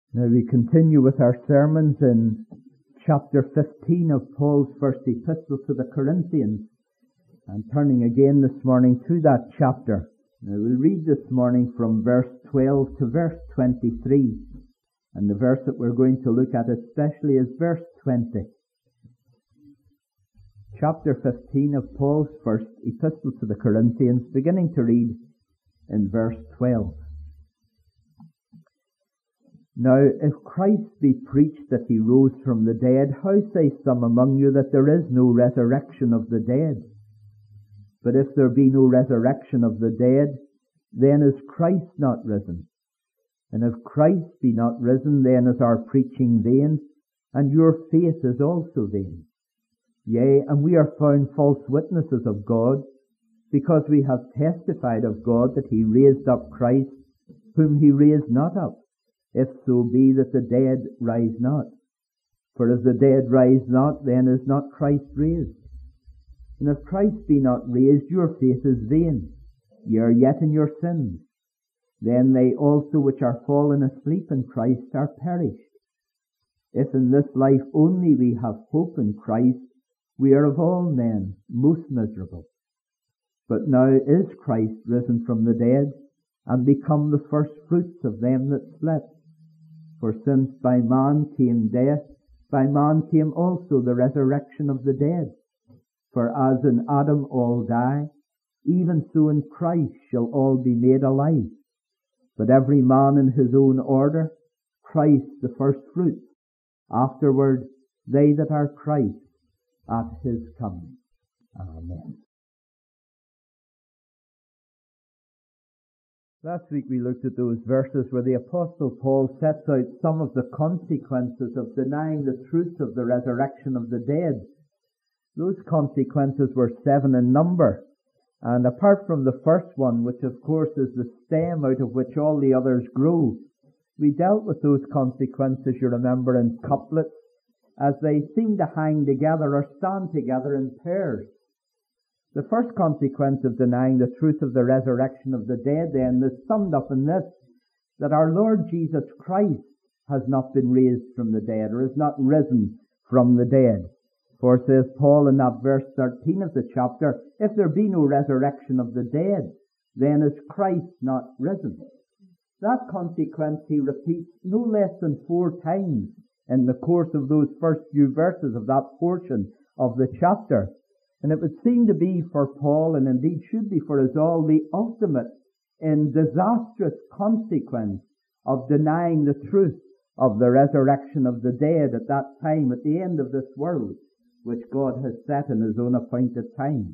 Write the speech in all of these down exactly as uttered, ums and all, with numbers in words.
Now we continue with our sermons in chapter fifteen of Paul's first epistle to the Corinthians, and turning again this morning to that chapter. Now we'll read this morning from verse twelve to verse twenty-three, and the verse that we're going to look at especially is verse twenty. Chapter fifteen of Paul's first epistle to the Corinthians, beginning to read in verse twelve. Now, if Christ be preached that he rose from the dead, how say some among you that there is no resurrection of the dead? But if there be no resurrection of the dead, then is Christ not risen? And if Christ be not risen, then is our preaching vain, and your faith is also vain. Yea, and we are found false witnesses of God, because we have testified of God that he raised up Christ, whom he raised not up, if so be that the dead rise not. For if the dead rise not, then is not Christ raised. And if Christ be not raised, your faith is vain. Ye are yet in your sins. Then they also which are fallen asleep in Christ are perished. If in this life only we have hope in Christ, we are of all men most miserable. But now is Christ risen from the dead, and become the first fruits of them that slept. For since by man came death, by man came also the resurrection of the dead. For as in Adam all die, even so in Christ shall all be made alive. But every man in his own order, Christ the first fruits, afterward they that are Christ at his coming. Amen. Last week we looked at those verses where the Apostle Paul sets out some of the consequences of denying the truth of the resurrection of the dead. Those consequences were seven in number, and apart from the first one, which of course is the stem out of which all the others grow, we dealt with those consequences, you remember, in couplets, as they seem to hang together or stand together in pairs. The first consequence of denying the truth of the resurrection of the dead, then, is summed up in this, that our Lord Jesus Christ has not been raised from the dead, or is not risen from the dead. For, says Paul in that verse thirteen of the chapter, if there be no resurrection of the dead, then is Christ not risen. That consequence he repeats no less than four times in the course of those first few verses of that portion of the chapter. And it would seem to be for Paul, and indeed should be for us all, the ultimate and disastrous consequence of denying the truth of the resurrection of the dead at that time, at the end of this world, which God has set in his own appointed time.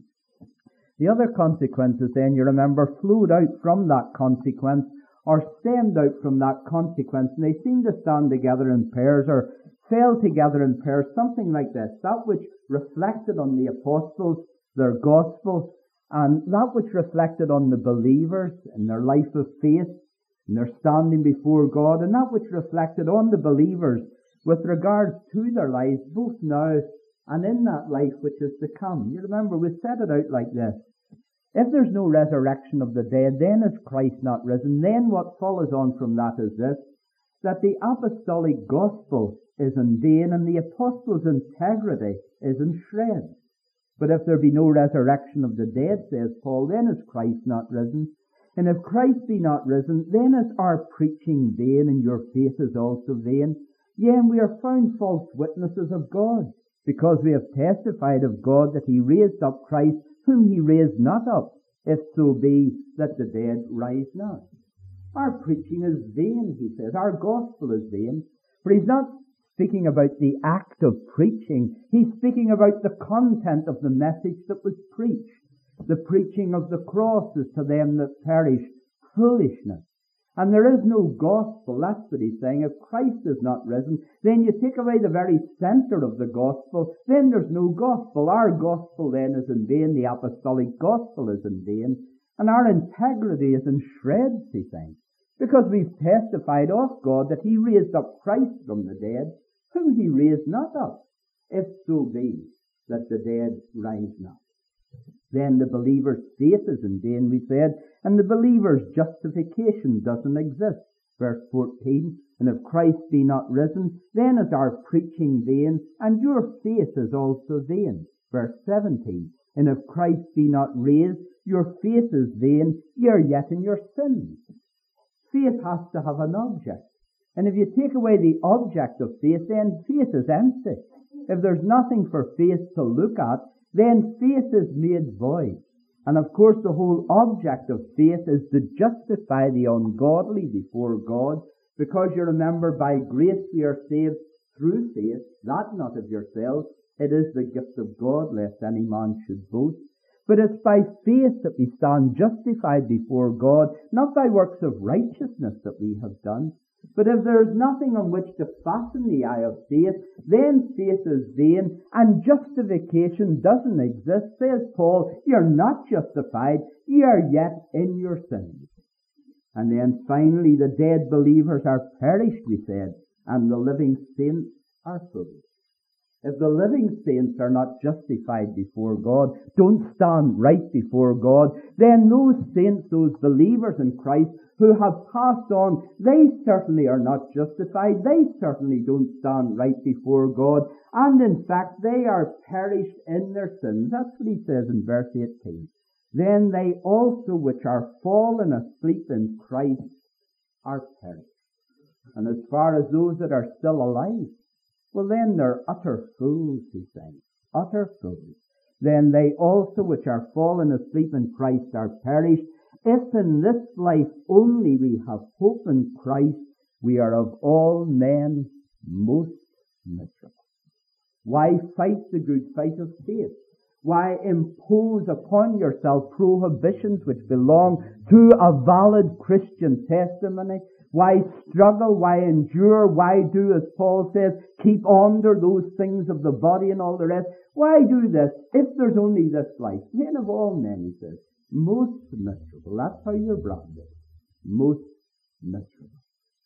The other consequences then, you remember, flowed out from that consequence, or stemmed out from that consequence, and they seem to stand together in pairs, or fell together in pairs, something like this. That which reflected on the apostles, their gospel, and that which reflected on the believers in their life of faith, and their standing before God, and that which reflected on the believers with regards to their lives, both now and in that life which is to come. You remember, we set it out like this. If there's no resurrection of the dead, then is Christ not risen. Then what follows on from that is this, that the apostolic gospel is in vain, and the apostles' integrity is in shreds. But if there be no resurrection of the dead, says Paul, then is Christ not risen. And if Christ be not risen, then is our preaching vain, and your faith is also vain. Yea, and we are found false witnesses of God, because we have testified of God that he raised up Christ, whom he raised not up, if so be that the dead rise not. Our preaching is vain, he says. Our gospel is vain. For he's not speaking about the act of preaching. He's speaking about the content of the message that was preached. The preaching of the cross is to them that perish foolishness. And there is no gospel. That's what he's saying. If Christ is not risen, then you take away the very center of the gospel, then there's no gospel. Our gospel then is in vain. The apostolic gospel is in vain. And our integrity is in shreds, he's saying. Because we've testified of God that he raised up Christ from the dead, whom he raised not up, if so be that the dead rise not. Then the believer's faith is in vain, we said, and the believer's justification doesn't exist. Verse fourteen, and if Christ be not risen, then is our preaching vain, and your faith is also vain. Verse seventeen, and if Christ be not raised, your faith is vain, ye are yet in your sins. Faith has to have an object. And if you take away the object of faith, then faith is empty. If there's nothing for faith to look at, then faith is made void. And of course the whole object of faith is to justify the ungodly before God, because you remember, by grace we are saved through faith, that not of yourselves, it is the gift of God, lest any man should boast. But it's by faith that we stand justified before God, not by works of righteousness that we have done. But if there is nothing on which to fasten the eye of faith, then faith is vain, and justification doesn't exist. Says Paul, you're not justified, you are yet in your sins. And then finally, the dead believers are perished, we said, and the living saints are foolish. If the living saints are not justified before God, don't stand right before God, then those saints, those believers in Christ who have passed on, they certainly are not justified. They certainly don't stand right before God. And in fact, they are perished in their sins. That's what he says in verse eighteen. Then they also which are fallen asleep in Christ are perished. And as far as those that are still alive, well then they're utter fools, he says. Utter fools. Then they also which are fallen asleep in Christ are perished. If in this life only we have hope in Christ, we are of all men most miserable. Why fight the good fight of faith? Why impose upon yourself prohibitions which belong to a valid Christian testimony? Why struggle? Why endure? Why do, as Paul says, keep under those things of the body and all the rest? Why do this if there's only this life? Men of all men, he says, most miserable. That's how you're branded. Most miserable.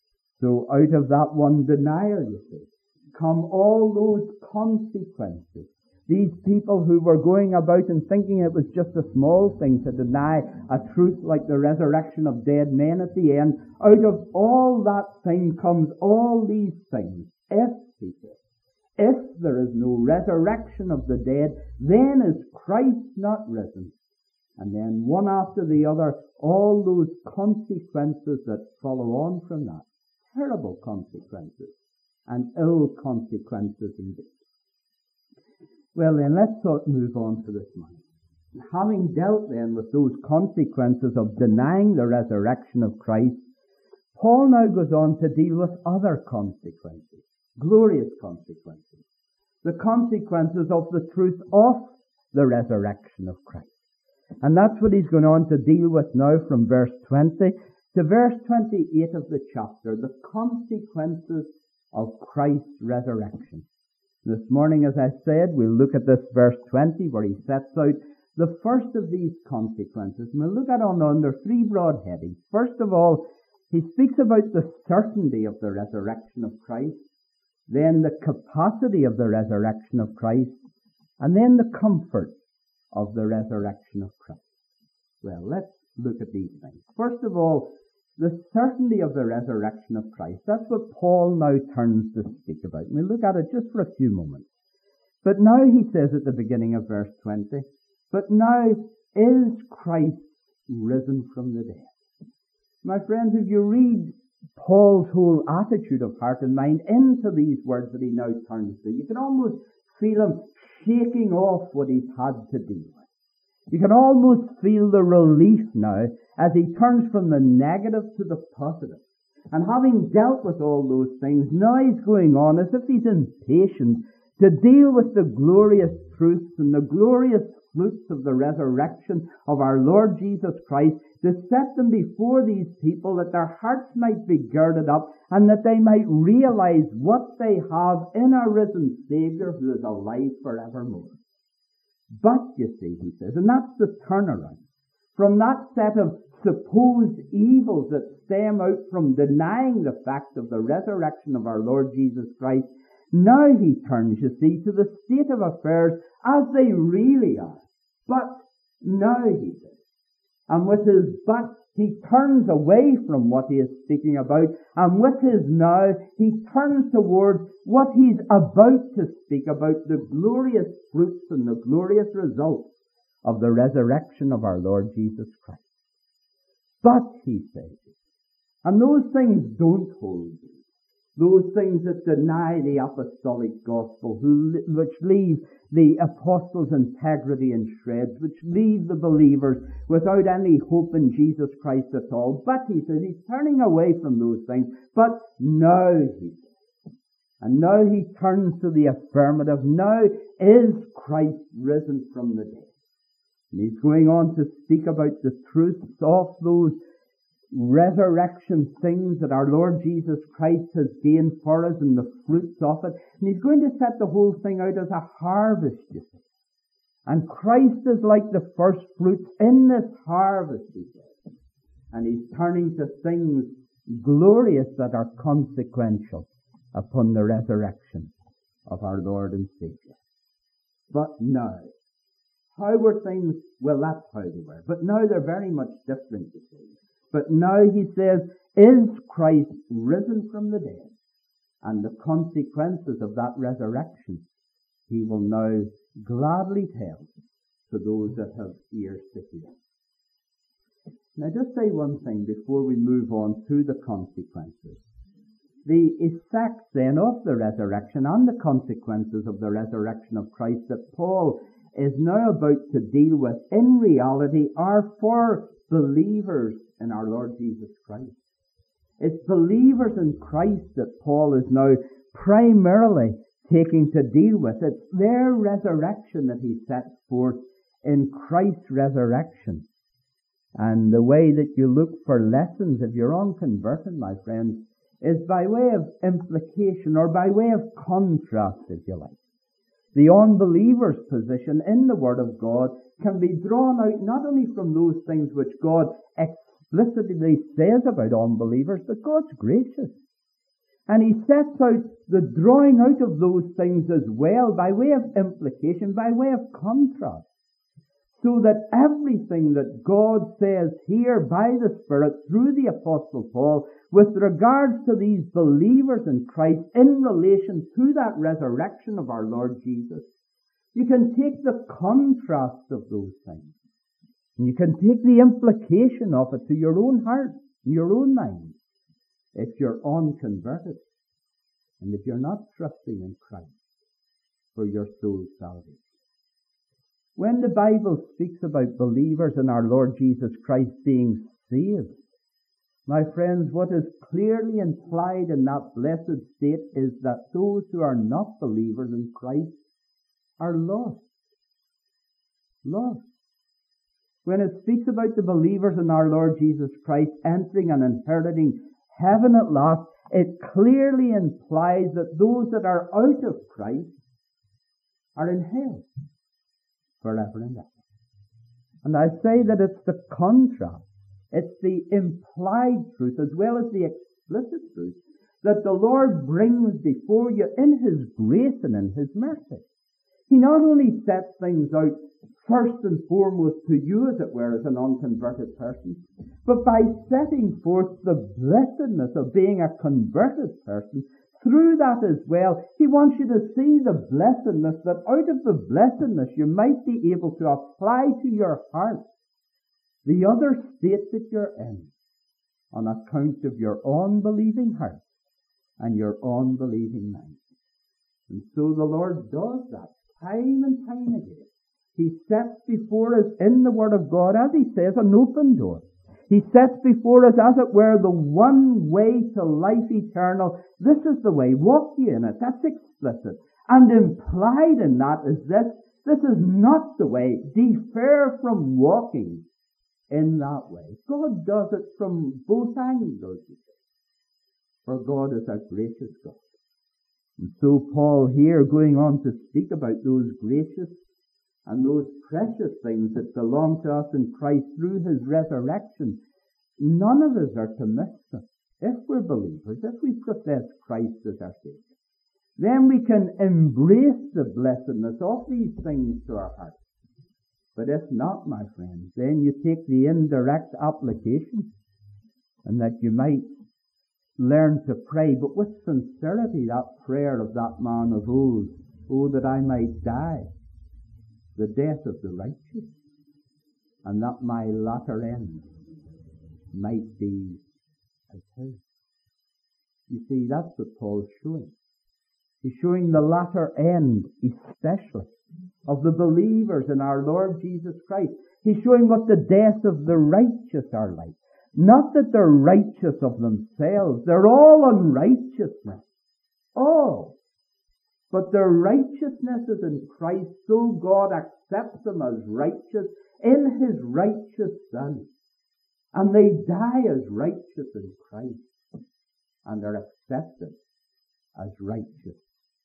So out of that one denier, you see, come all those consequences. These people who were going about and thinking it was just a small thing to deny a truth like the resurrection of dead men at the end, out of all that thing comes all these things. If, he says, if there is no resurrection of the dead, then is Christ not risen. And then one after the other, all those consequences that follow on from that. Terrible consequences and ill consequences indeed. Well then, let's sort move on to this morning. Having dealt then with those consequences of denying the resurrection of Christ, Paul now goes on to deal with other consequences, glorious consequences, the consequences of the truth of the resurrection of Christ. And that's what he's going on to deal with now from verse twenty to verse twenty-eight of the chapter, the consequences of Christ's resurrection. This morning, as I said, we'll look at this verse twenty where he sets out the first of these consequences. And we'll look at it under three broad headings. First of all, he speaks about the certainty of the resurrection of Christ, then the capacity of the resurrection of Christ, and then the comfort of the resurrection of Christ. Well, let's look at these things. First of all, the certainty of the resurrection of Christ. That's what Paul now turns to speak about. And we'll look at it just for a few moments. But now he says at the beginning of verse twenty, but now is Christ risen from the dead. My friends, if you read Paul's whole attitude of heart and mind into these words that he now turns to, you can almost feel him shaking off what he's had to deal with. You can almost feel the relief now as he turns from the negative to the positive. And having dealt with all those things, now he's going on as if he's impatient to deal with the glorious truths and the glorious fruits of the resurrection of our Lord Jesus Christ, to set them before these people that their hearts might be girded up and that they might realize what they have in a risen Savior who is alive forevermore. But, you see, he says, and that's the turnaround from that set of supposed evils that stem out from denying the fact of the resurrection of our Lord Jesus Christ. Now he turns, you see, to the state of affairs as they really are. But now, he says, and with his but, He turns away from what he is speaking about, and with his now, he turns towards what he's about to speak about, the glorious fruits and the glorious results of the resurrection of our Lord Jesus Christ. But, he says, and those things don't hold you. Those things that deny the apostolic gospel, who, which leave the apostles' integrity in shreds, which leave the believers without any hope in Jesus Christ at all. But, he says, he's turning away from those things. But now, he says, and now he turns to the affirmative. Now is Christ risen from the dead. And he's going on to speak about the truths of those resurrection things that our Lord Jesus Christ has gained for us and the fruits of it. And he's going to set the whole thing out as a harvest, you see. And Christ is like the first fruits in this harvest, he says. And he's turning to things glorious that are consequential upon the resurrection of our Lord and Savior. But now, how were things? Well, that's how they were. But now they're very much different, you see. But now he says, is Christ risen from the dead? And the consequences of that resurrection he will now gladly tell to those that have ears to hear. Now just say one thing before we move on to the consequences. The effects then of the resurrection and the consequences of the resurrection of Christ that Paul is now about to deal with in reality are for believers in our Lord Jesus Christ. It's believers in Christ that Paul is now primarily taking to deal with. It's their resurrection that he sets forth in Christ's resurrection. And the way that you look for lessons if you're unconverted, my friends, is by way of implication or by way of contrast, if you like. The unbeliever's position in the Word of God can be drawn out not only from those things which God explicitly says about unbelievers, but God's gracious. And he sets out the drawing out of those things as well by way of implication, by way of contrast. So that everything that God says here by the Spirit through the Apostle Paul with regards to these believers in Christ in relation to that resurrection of our Lord Jesus, you can take the contrast of those things. And you can take the implication of it to your own heart, your own mind, if you're unconverted and if you're not trusting in Christ for your soul's salvation. When the Bible speaks about believers in our Lord Jesus Christ being saved, my friends, what is clearly implied in that blessed state is that those who are not believers in Christ are lost. Lost. When it speaks about the believers in our Lord Jesus Christ entering and inheriting heaven at last, it clearly implies that those that are out of Christ are in hell forever and ever. And I say that it's the contrast, it's the implied truth as well as the explicit truth that the Lord brings before you in His grace and in His mercy. He not only sets things out first and foremost to you, as it were, as an unconverted person, but by setting forth the blessedness of being a converted person, through that as well, He wants you to see the blessedness, that out of the blessedness you might be able to apply to your heart the other state that you're in on account of your unbelieving heart and your unbelieving mind. And so the Lord does that time and time again. He sets before us in the Word of God, as He says, an open door. He sets before us, as it were, the one way to life eternal. This is the way. Walk ye in it. That's explicit. And implied in that is this. This is not the way. Defer from walking in that way. God does it from both angles, you see. For God is a gracious God. And so Paul here, going on to speak about those gracious and those precious things that belong to us in Christ through His resurrection, none of us are to miss them. If we're believers, if we profess Christ as our Savior, then we can embrace the blessedness of these things to our hearts. But if not, my friends, then you take the indirect application, and that you might learn to pray, but with sincerity, that prayer of that man of old, oh, that I might die the death of the righteous, and that my latter end might be as his. You see, that's what Paul's showing. He's showing the latter end, especially, of the believers in our Lord Jesus Christ. He's showing what the death of the righteous are like. Not that they're righteous of themselves. They're all unrighteousness. All. But their righteousness is in Christ, so God accepts them as righteous in His righteous Son. And they die as righteous in Christ. And are accepted as righteous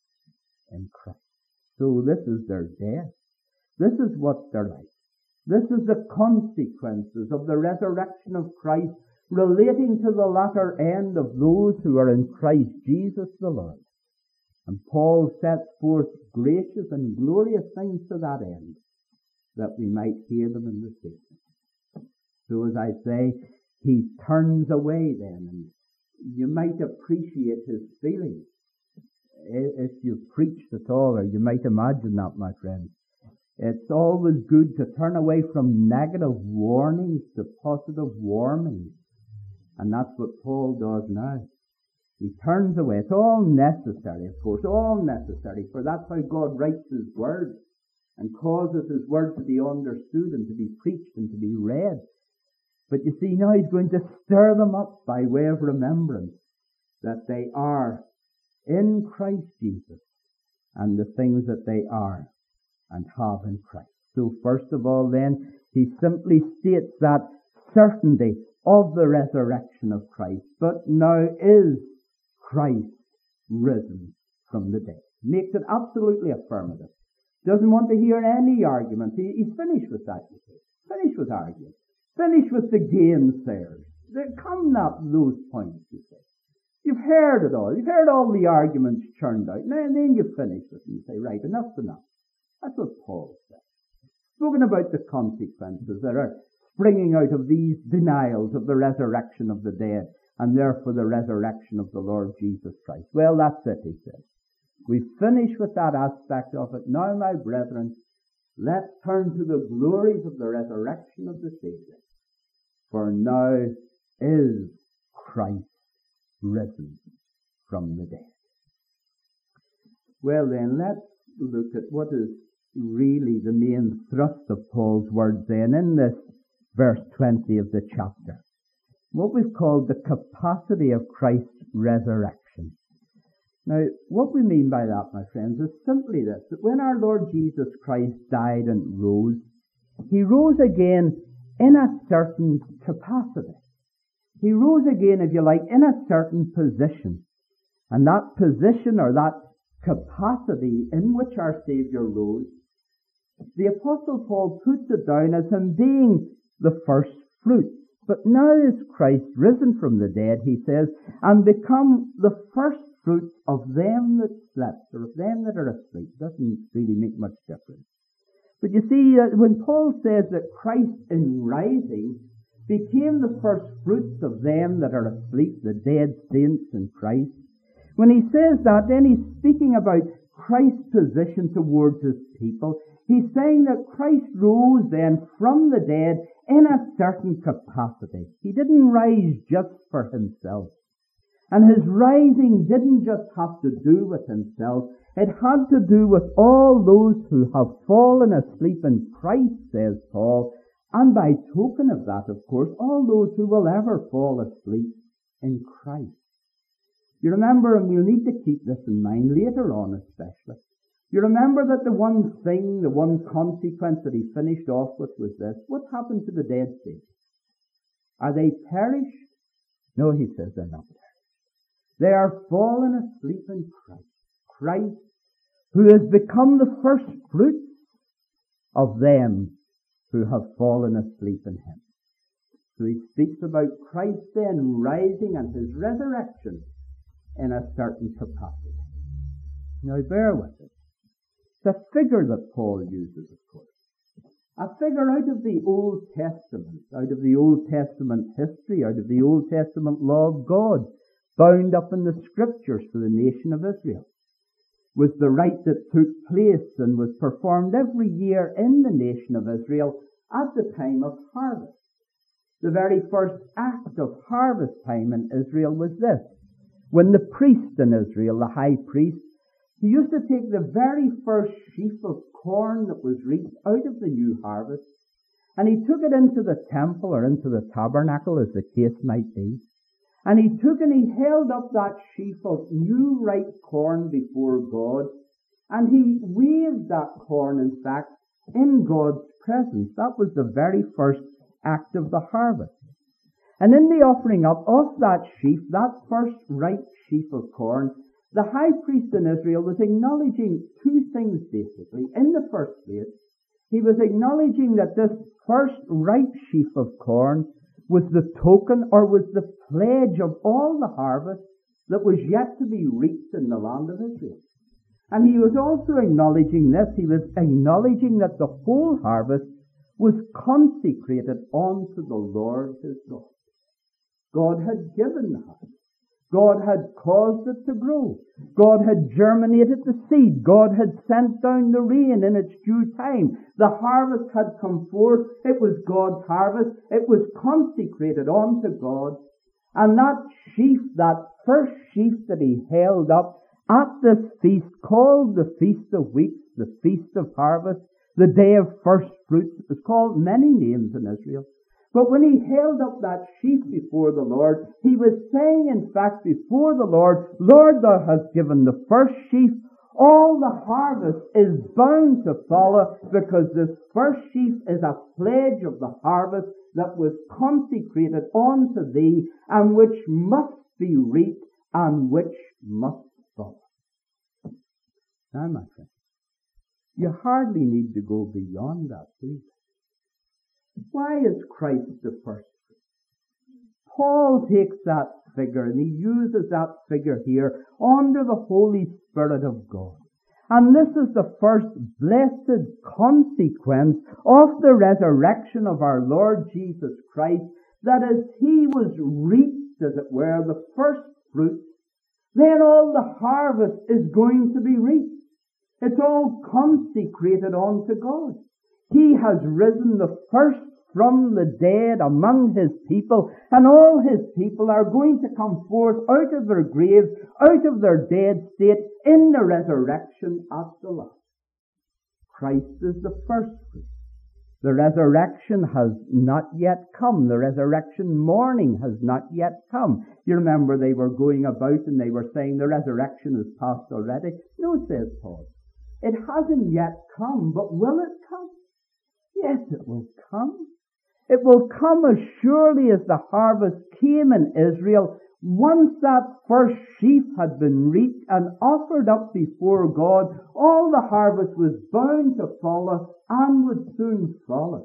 in Christ. So this is their death. This is what they're like. This is the consequences of the resurrection of Christ relating to the latter end of those who are in Christ Jesus the Lord. And Paul sets forth gracious and glorious things to that end, that we might hear them and receive them. So as I say, he turns away then, and you might appreciate his feelings if you've preached at all, or you might imagine that, my friends. It's always good to turn away from negative warnings to positive warnings. And that's what Paul does now. He turns away. It's all necessary, of course, all necessary, for that's how God writes His Word and causes His Word to be understood and to be preached and to be read. But you see, now He's going to stir them up by way of remembrance that they are in Christ Jesus and the things that they are and have in Christ. So first of all then, he simply states that certainty of the resurrection of Christ. But now is Christ risen from the dead. Makes it absolutely affirmative. Doesn't want to hear any argument. He, he's finished with that, you see. Finished with arguing. Finished with the gainsayers. There come not those points, you see. You've heard it all. You've heard all the arguments churned out. And then you finish with them. You say, right, enough's enough. That's what Paul said. Spoken about the consequences that are springing out of these denials of the resurrection of the dead, and therefore the resurrection of the Lord Jesus Christ. Well, that's it, he says. We've finished with that aspect of it. Now, my brethren, let's turn to the glories of the resurrection of the Savior. For now is Christ risen from the dead. Well then, let's look at what is really the main thrust of Paul's words then in this verse twenty of the chapter. What we've called the capacity of Christ's resurrection. Now, what we mean by that, my friends, is simply this, that when our Lord Jesus Christ died and rose, He rose again in a certain capacity. He rose again, if you like, in a certain position. And that position, or that capacity in which our Saviour rose, the Apostle Paul puts it down as Him being the first fruits. But now is Christ risen from the dead, he says, and become the first fruits of them that slept, or of them that are asleep. Doesn't really make much difference. But you see, uh, when Paul says that Christ in rising became the first fruits of them that are asleep, the dead saints in Christ, when he says that, then he's speaking about Christ's position towards His people. He's saying that Christ rose then from the dead in a certain capacity. He didn't rise just for Himself. And His rising didn't just have to do with Himself. It had to do with all those who have fallen asleep in Christ, says Paul. And by token of that, of course, all those who will ever fall asleep in Christ. You remember, and we'll need to keep this in mind later on especially, you remember that the one thing, the one consequence that he finished off with was this. What happened to the dead saints? Are they perished? No, he says they're not perished. They are fallen asleep in Christ. Christ, who has become the first fruits of them who have fallen asleep in Him. So he speaks about Christ then rising and His resurrection in a certain capacity. Now bear with it. It's a figure that Paul uses, of course. A figure out of the Old Testament, out of the Old Testament history, out of the Old Testament law of God, bound up in the Scriptures for the nation of Israel, was the rite that took place and was performed every year in the nation of Israel at the time of harvest. The very first act of harvest time in Israel was this. When the priest in Israel, the high priest, he used to take the very first sheaf of corn that was reaped out of the new harvest, and he took it into the temple or into the tabernacle, as the case might be, and he took and he held up that sheaf of new ripe corn before God, and he waved that corn, in fact, in God's presence. That was the very first act of the harvest. And in the offering up of that sheaf, that first ripe sheaf of corn, the high priest in Israel was acknowledging two things basically. In the first place, he was acknowledging that this first ripe sheaf of corn was the token or was the pledge of all the harvest that was yet to be reaped in the land of Israel. And he was also acknowledging this. He was acknowledging that the whole harvest was consecrated unto the Lord his God. God had given the harvest. God had caused it to grow. God had germinated the seed. God had sent down the rain in its due time. The harvest had come forth. It was God's harvest. It was consecrated unto God. And that sheaf, that first sheaf that he held up at this feast, called the Feast of Weeks, the Feast of Harvest, the Day of First Fruits, it was called many names in Israel. But when he held up that sheaf before the Lord, he was saying, in fact, before the Lord, Lord, thou hast given the first sheaf. All the harvest is bound to follow, because this first sheaf is a pledge of the harvest that was consecrated unto thee, and which must be reaped, and which must follow. Now, my friend, you hardly need to go beyond that, please. Why is Christ the first fruit? Paul takes that figure and he uses that figure here under the Holy Spirit of God. And this is the first blessed consequence of the resurrection of our Lord Jesus Christ, that as he was reaped, as it were, the first fruit, then all the harvest is going to be reaped. It's all consecrated unto God. He has risen the first from the dead among his people, and all his people are going to come forth out of their graves, out of their dead state, in the resurrection at the last. Christ is the first fruit. The resurrection has not yet come. The resurrection morning has not yet come. You remember they were going about and they were saying the resurrection is past already. No, says Paul. It hasn't yet come, but will it come? Yes, it will come. It will come as surely as the harvest came in Israel. Once that first sheaf had been reaped and offered up before God, all the harvest was bound to follow and would soon follow.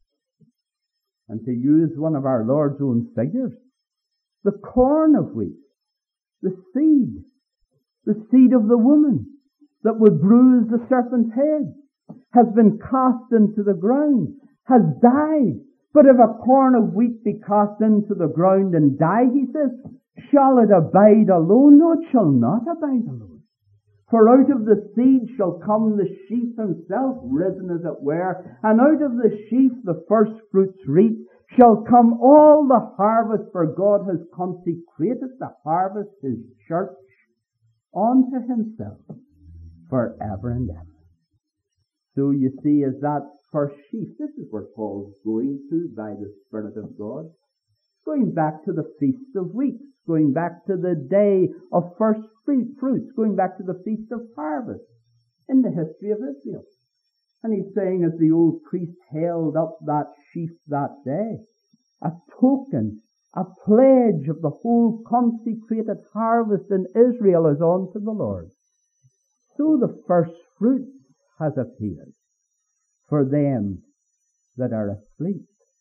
And to use one of our Lord's own figures, the corn of wheat, the seed, the seed of the woman that would bruise the serpent's head, has been cast into the ground, has died. But if a corn of wheat be cast into the ground and die, he says, shall it abide alone? No, it shall not abide alone. For out of the seed shall come the sheaf himself, risen as it were, and out of the sheaf the first fruits reaped, shall come all the harvest, for God has consecrated the harvest, his church, unto himself, forever and ever. So you see, as that first sheaf, this is where Paul's going to by the Spirit of God. Going back to the Feast of Weeks, going back to the day of first fruits, going back to the Feast of Harvest in the history of Israel. And he's saying, as the old priest held up that sheaf that day, a token, a pledge of the whole consecrated harvest in Israel is unto the Lord. So the first fruits has appeared for them that are asleep.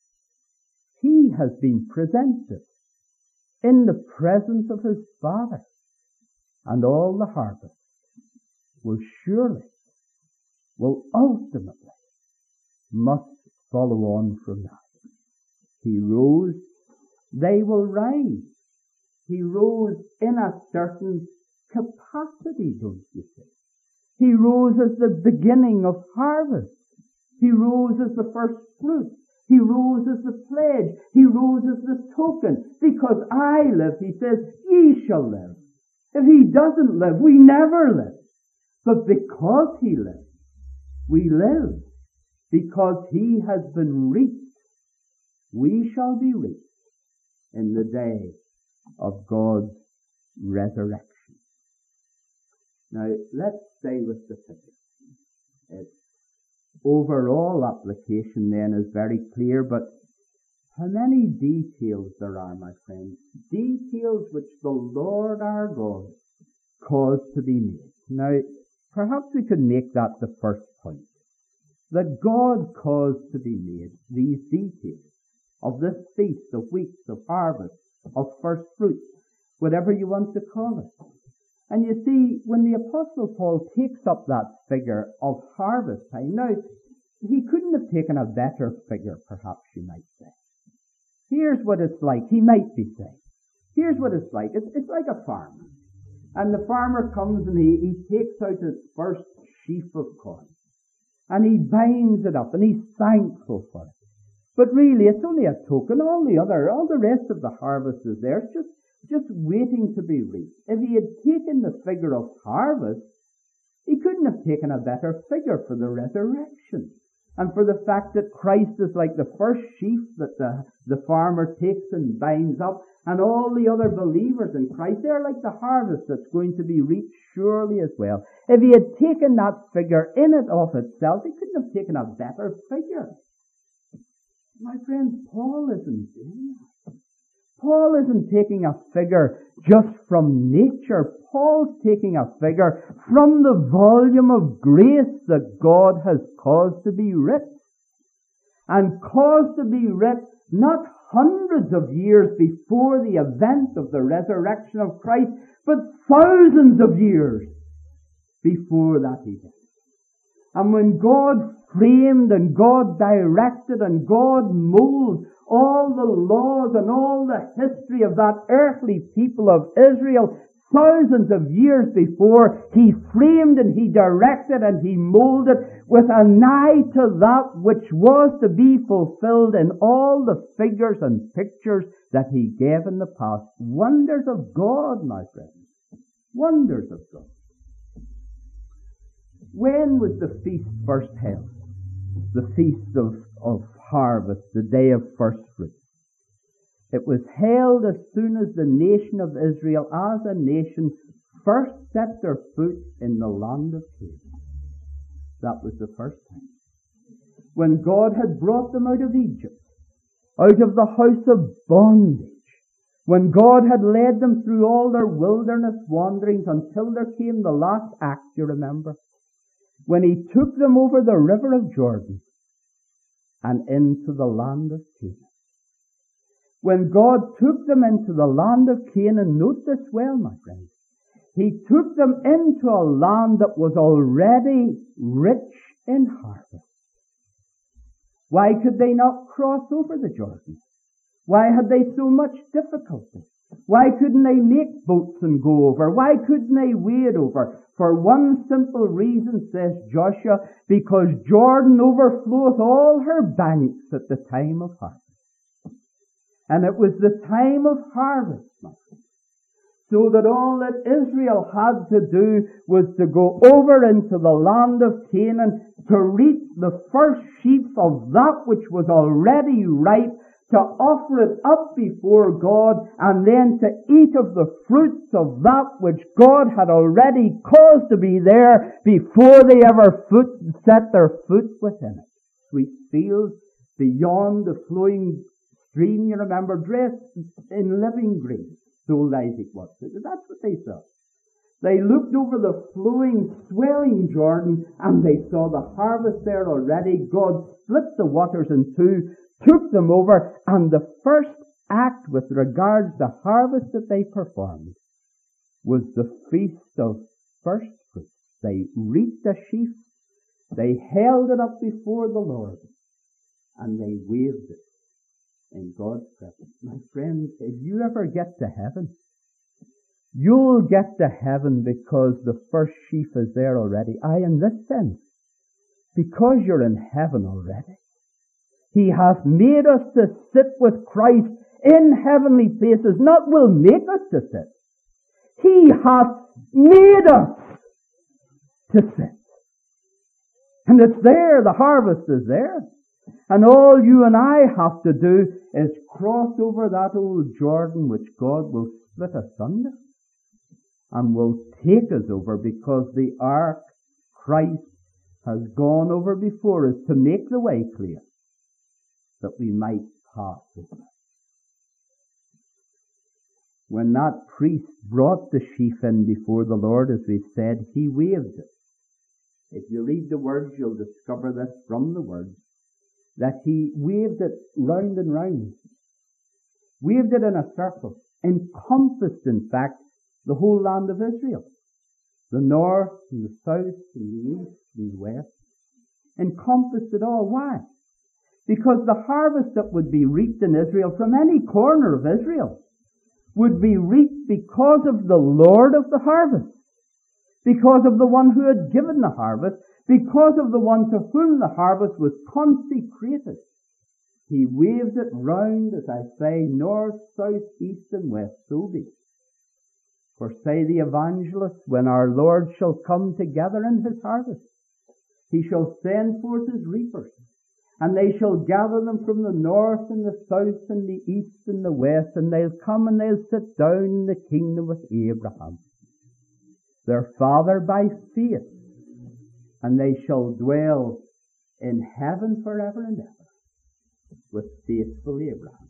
He has been presented in the presence of his Father, and all the harvest will surely, will ultimately, must follow on from that. He rose, they will rise. He rose in a certain capacity, don't you see? He rose as the beginning of harvest. He rose as the first fruit. He rose as the pledge. He rose as the token. Because I live, he says, ye shall live. If he doesn't live, we never live. But because he lives, we live. Because he has been reached, we shall be reached in the day of God's resurrection. Now, let's stay with the figure. Its overall application then is very clear, but how many details there are, my friends. Details which the Lord our God caused to be made. Now, perhaps we could make that the first point. That God caused to be made these details of this feast, of weeks, of harvest, of first fruits, whatever you want to call it. And you see, when the Apostle Paul takes up that figure of harvest time, now, he couldn't have taken a better figure, perhaps you might say. Here's what it's like, he might be saying. Here's what it's like. It's, it's like a farmer. And the farmer comes and he, he takes out his first sheaf of corn. And he binds it up and he's thankful for it. But really, it's only a token. All the other, all the rest of the harvest is there. It's just just waiting to be reaped. If he had taken the figure of harvest, he couldn't have taken a better figure for the resurrection. And for the fact that Christ is like the first sheaf that the, the farmer takes and binds up, and all the other believers in Christ, they're like the harvest that's going to be reaped surely as well. If he had taken that figure in it of itself, he couldn't have taken a better figure. My friends, Paul isn't doing that. Paul isn't taking a figure just from nature. Paul's taking a figure from the volume of grace that God has caused to be writ. And caused to be writ not hundreds of years before the event of the resurrection of Christ, but thousands of years before that event. And when God framed and God directed and God molded all the laws and all the history of that earthly people of Israel, thousands of years before, he framed and he directed and he molded with an eye to that which was to be fulfilled in all the figures and pictures that he gave in the past. Wonders of God, my friends. Wonders of God. When was the feast first held? The feast of, of harvest, the day of first fruits. It was held as soon as the nation of Israel as a nation first set their foot in the land of Canaan. That was the first time. When God had brought them out of Egypt, out of the house of bondage, when God had led them through all their wilderness wanderings until there came the last act, you remember, when he took them over the river of Jordan and into the land of Canaan. When God took them into the land of Canaan, note this well, my friends, he took them into a land that was already rich in harvest. Why could they not cross over the Jordan? Why had they so much difficulty? Why couldn't they make boats and go over? Why couldn't they wade over? For one simple reason, says Joshua, because Jordan overfloweth all her banks at the time of harvest. And it was the time of harvest, my friend. So that all that Israel had to do was to go over into the land of Canaan to reap the first sheaf of that which was already ripe, to offer it up before God, and then to eat of the fruits of that which God had already caused to be there before they ever foot, set their foot within it. Sweet fields beyond the flowing stream, you remember, dressed in living green. So old Isaac was. That's what they saw. They looked over the flowing, swelling Jordan, and they saw the harvest there already. God split the waters in two, took them over, and the first act with regards to the harvest that they performed was the feast of first fruits. They reaped a sheaf, they held it up before the Lord, and they waved it in God's presence. My friends, if you ever get to heaven, you'll get to heaven because the first sheaf is there already. Aye, in this sense, because you're in heaven already. He hath made us to sit with Christ in heavenly places, not will make us to sit. He hath made us to sit. And it's there, the harvest is there. And all you and I have to do is cross over that old Jordan which God will split asunder and will take us over, because the ark, Christ, has gone over before us to make the way clear that we might pass over. When that priest brought the sheaf in before the Lord, as we've said, he waved it. If you read the words, you'll discover this from the words, that he waved it round and round. Waved it in a circle. Encompassed, in fact, the whole land of Israel. The north and the south and the east and the west. Encompassed it all. Why? Because the harvest that would be reaped in Israel from any corner of Israel would be reaped because of the Lord of the harvest. Because of the one who had given the harvest. Because of the one to whom the harvest was consecrated. He waved it round, as I say, north, south, east and west. So be it. For say the evangelists, when our Lord shall come together in his harvest, he shall send forth his reapers, and they shall gather them from the north and the south and the east and the west, and they'll come and they'll sit down in the kingdom with Abraham, their father by faith, and they shall dwell in heaven forever and ever with faithful Abraham.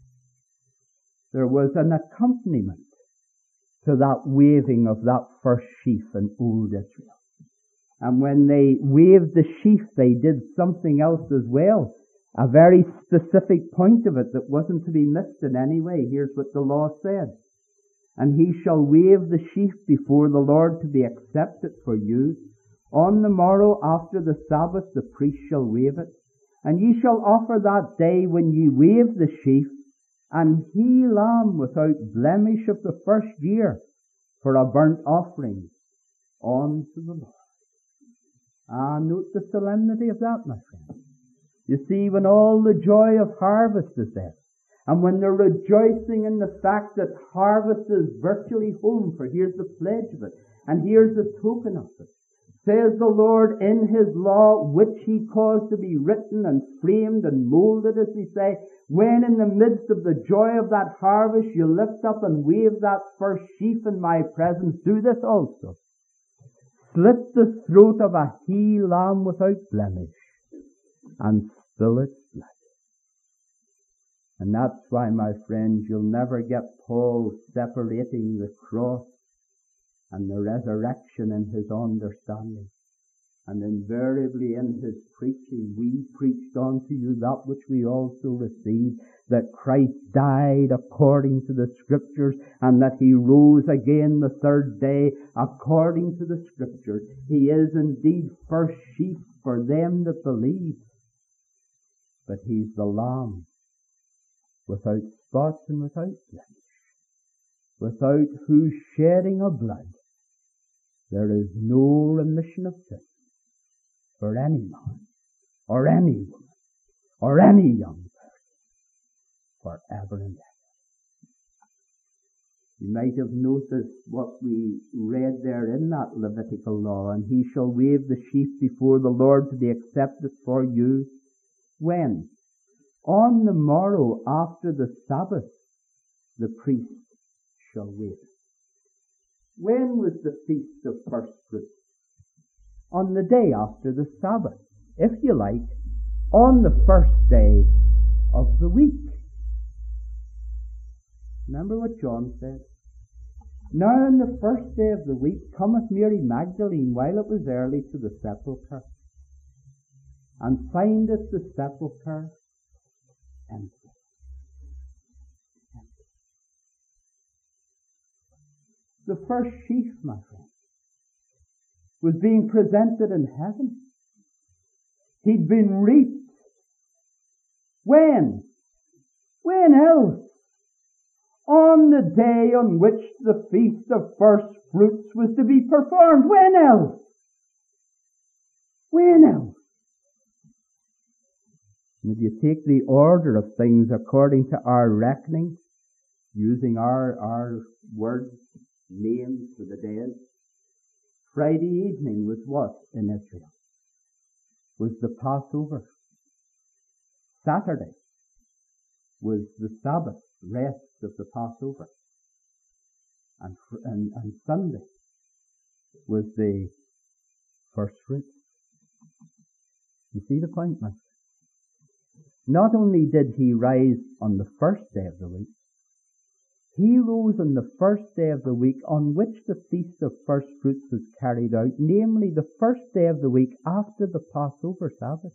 There was an accompaniment to that waving of that first sheaf in old Israel. And when they waved the sheaf, they did something else as well. A very specific point of it that wasn't to be missed in any way. Here's what the law said. And he shall wave the sheaf before the Lord to be accepted for you. On the morrow after the Sabbath the priest shall wave it. And ye shall offer that day when ye wave the sheaf an he lamb without blemish of the first year for a burnt offering unto the Lord. Ah, note the solemnity of that, my friend. You see, when all the joy of harvest is there, and when they're rejoicing in the fact that harvest is virtually home, for here's the pledge of it, and here's the token of it, says the Lord in his law, which he caused to be written and framed and molded, as we say, when in the midst of the joy of that harvest you lift up and wave that first sheaf in my presence, do this also. Slit the throat of a he lamb without blemish and spill its blood. And that's why, my friends, you'll never get Paul separating the cross and the resurrection in his understanding. And invariably in his preaching, we preached unto you that which we also received, that Christ died according to the Scriptures, and that he rose again the third day according to the Scriptures. He is indeed first sheep for them that believe. But he's the Lamb, without spot and without blemish, without whose shedding of blood there is no remission of sin for any man, or any woman, or any young person, forever and ever. You might have noticed what we read there in that Levitical law, and he shall wave the sheaf before the Lord to be accepted for you. When? On the morrow after the Sabbath, the priest shall wave it. When was the feast of first fruits? On the day after the Sabbath. If you like, on the first day of the week. Remember what John said? Now on the first day of the week cometh Mary Magdalene while it was early to the sepulchre, and findeth the sepulchre empty. Empty. The first sheaf, my friend, was being presented in heaven. He'd been reaped When? When else? On the day on which the Feast of First Fruits was to be performed. When else? When else? And if you take the order of things according to our reckoning, using our, our words, names for the days, Friday evening was what in Israel? Was the Passover. Saturday was the Sabbath, rest of the Passover. And, and, and Sunday was the first fruits. You see the point, man? Not only did he rise on the first day of the week, he rose on the first day of the week on which the Feast of First Fruits was carried out, namely the first day of the week after the Passover Sabbath.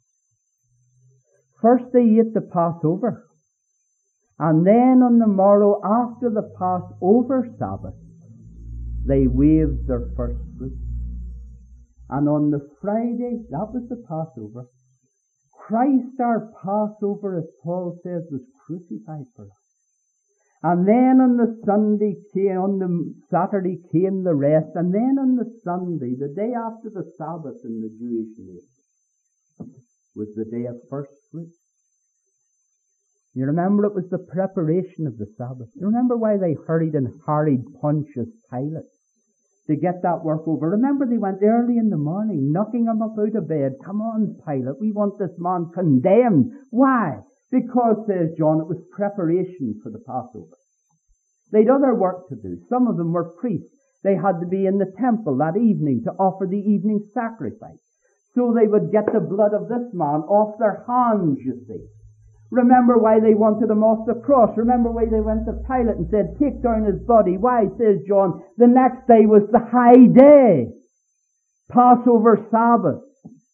First they ate the Passover, and then on the morrow after the Passover Sabbath, they waved their first fruits. And on the Friday, that was the Passover, Christ our Passover, as Paul says, was crucified for us. And then on the Sunday came, on the Saturday came the rest, and then on the Sunday, the day after the Sabbath in the Jewish nation, was the day of first fruits. You remember it was the preparation of the Sabbath. You remember why they hurried and harried Pontius Pilate to get that work over. Remember they went early in the morning, knocking him up out of bed. Come on, Pilate, we want this man condemned. Why? Because, says John, it was preparation for the Passover. They'd other work to do. Some of them were priests. They had to be in the temple that evening to offer the evening sacrifice. So they would get the blood of this man off their hands, you see. Remember why they wanted him off the cross. Remember why they went to Pilate and said, take down his body. Why, says John, the next day was the high day. Passover Sabbath.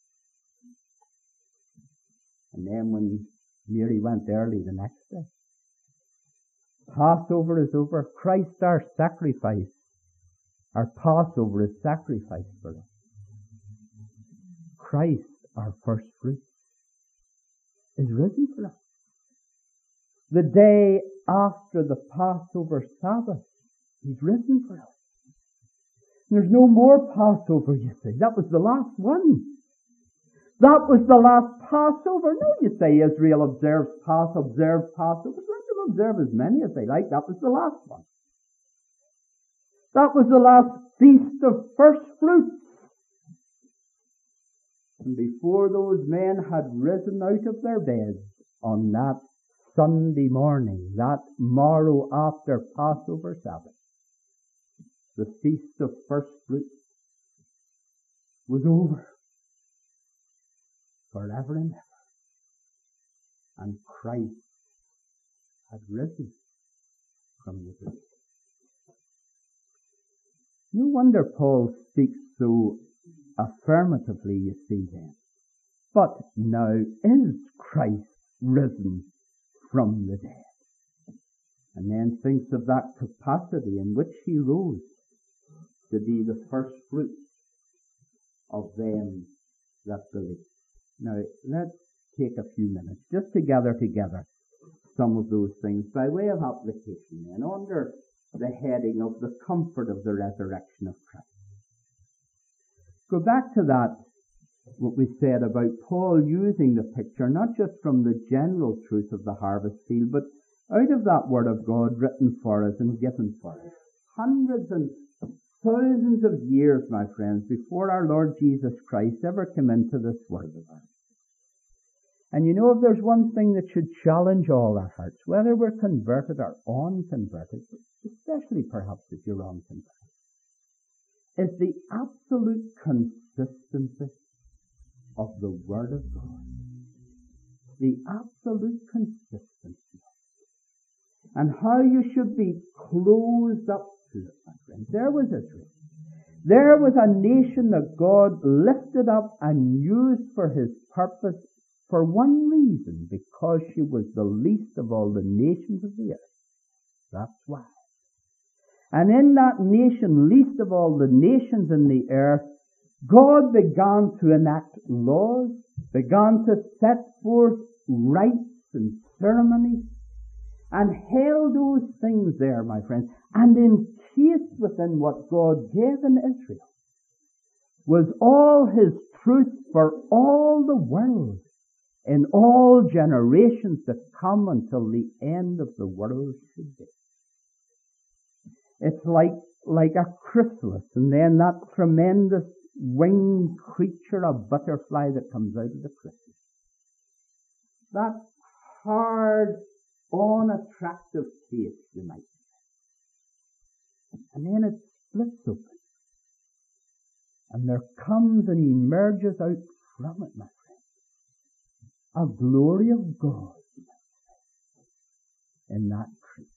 And then when Mary went early the next day, Passover is over. Christ our sacrifice. Our Passover is sacrificed for us. Christ, our first fruit, is risen for us. The day after the Passover Sabbath, He's risen for us. There's no more Passover, you see. That was the last one. That was the last Passover. No, you say Israel observes Pass, observes Passover. Let them observe as many as they like. That was the last one. That was the last Feast of First Fruits. And before those men had risen out of their beds on that Sunday morning, that morrow after Passover Sabbath, the Feast of First Fruits was over forever and ever. And Christ had risen from the dead. No wonder Paul speaks so affirmatively, you see then. But now is Christ risen from the dead? And then thinks of that capacity in which he rose to be the first fruits of them that believe. Now, let's take a few minutes just to gather together some of those things by way of application and under the heading of the comfort of the resurrection of Christ. Go back to that, what we said about Paul using the picture, not just from the general truth of the harvest field, but out of that Word of God written for us and given for us. Hundreds and thousands of years, my friends, before our Lord Jesus Christ ever came into this world of ours. And you know, if there's one thing that should challenge all our hearts, whether we're converted or unconverted, especially perhaps if you're unconverted, is the absolute consistency of the Word of God. The absolute consistency. And how you should be closed up to it, my friends. There was Israel. There was a nation that God lifted up and used for His purpose for one reason, because she was the least of all the nations of the earth. That's why. And in that nation, least of all the nations in the earth, God began to enact laws, began to set forth rites and ceremonies, and held those things there, my friends, and encased within what God gave in Israel was all His truth for all the world in all generations to come until the end of the world should be. It's like, like a chrysalis, and then that tremendous winged creature, a butterfly that comes out of the chrysalis. That hard, unattractive case, you might say. And then it splits open. And there comes and emerges out from it, my friend, a glory of God in that creature.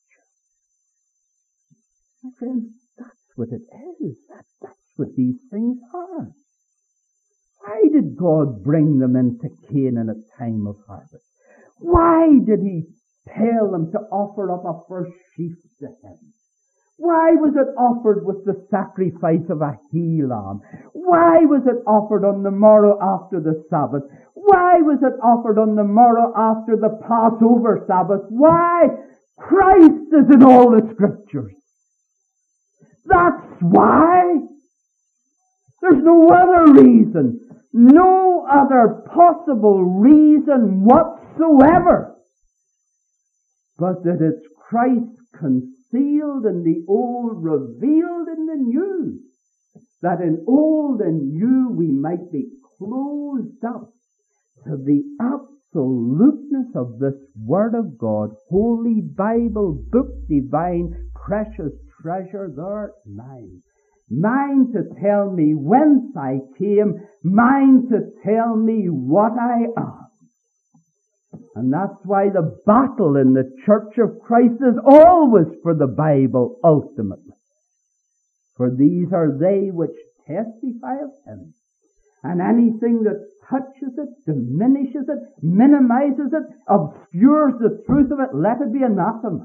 My friends, that's what it is. That, that's what these things are. Why did God bring them into Canaan at time of harvest? Why did He tell them to offer up a first sheaf to Him? Why was it offered with the sacrifice of a he-lamb? Why was it offered on the morrow after the Sabbath? Why was it offered on the morrow after the Passover Sabbath? Why? Christ is in all the Scriptures. That's why. There's no other reason. No other possible reason whatsoever. But that it's Christ concealed in the old, revealed in the new. That in old and new we might be closed up to the absoluteness of this Word of God, Holy Bible, book divine, precious treasure, thou mine. Mine to tell me whence I came, mine to tell me what I am. And that's why the battle in the Church of Christ is always for the Bible ultimately. For these are they which testify of Him. And anything that touches it, diminishes it, minimizes it, obscures the truth of it, let it be anathema.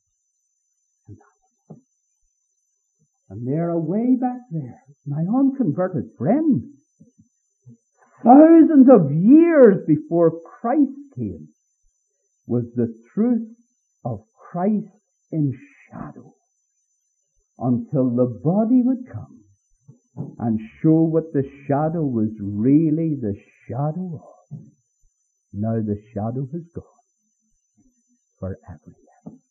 And they're away back there, my unconverted friend. Thousands of years before Christ came was the truth of Christ in shadow until the body would come and show what the shadow was really the shadow of. Now the shadow has gone forever.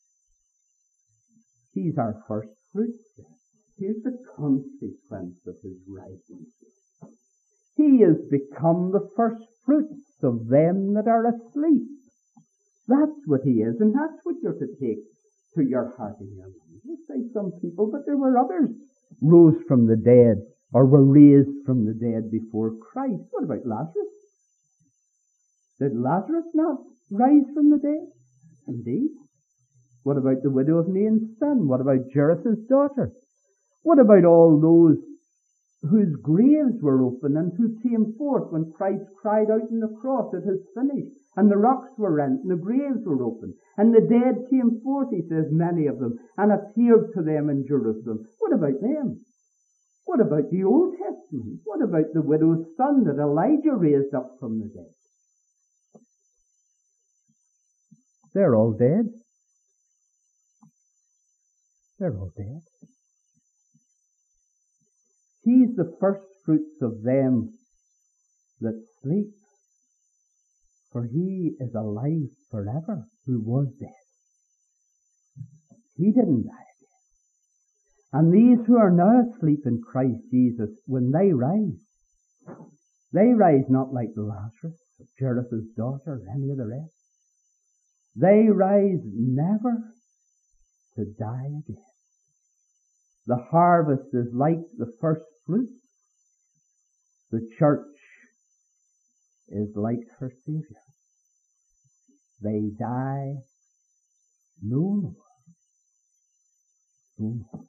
He's our first fruit. Here's the consequence of His rising. He has become the first fruits of them that are asleep. That's what He is, and that's what you're to take to your heart and your mind. You say some people, but there were others rose from the dead or were raised from the dead before Christ. What about Lazarus? Did Lazarus not rise from the dead? Indeed. What about the widow of Nain's son? What about Jairus' daughter? What about all those whose graves were open and who came forth when Christ cried out on the cross, "It is finished," and the rocks were rent and the graves were open, and the dead came forth, He says, many of them, and appeared to them in Jerusalem? What about them? What about the Old Testament? What about the widow's son that Elijah raised up from the dead? They're all dead. They're all dead. He's the first fruits of them that sleep, for He is alive forever, who was dead. He didn't die again. And these who are now asleep in Christ Jesus, when they rise, they rise not like Lazarus, Jairus' daughter, or any of the rest. They rise never to die again. The harvest is like the first fruits. The church is like her Savior. They die no more. No more.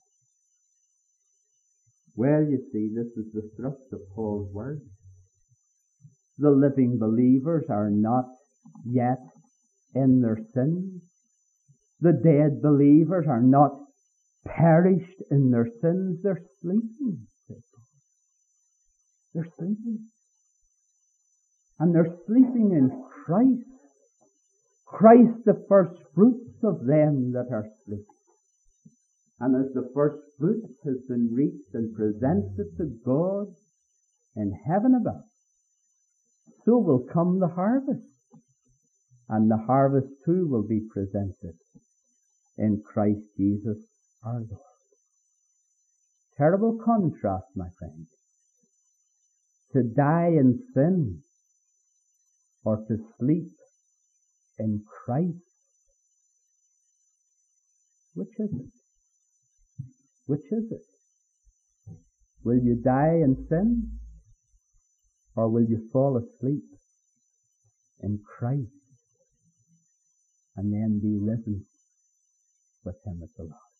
Well, you see, this is the thrust of Paul's words. The living believers are not yet in their sins. The dead believers are not perished in their sins. They're sleeping. They're sleeping. And they're sleeping in Christ. Christ the first fruits of them that are asleep. And as the first fruits has been reached and presented to God in heaven above, so will come the harvest. And the harvest too will be presented in Christ Jesus our Lord. Terrible contrast, my friend. To die in sin or to sleep in Christ. Which is it? Which is it? Will you die in sin or will you fall asleep in Christ and then be risen with Him at the last?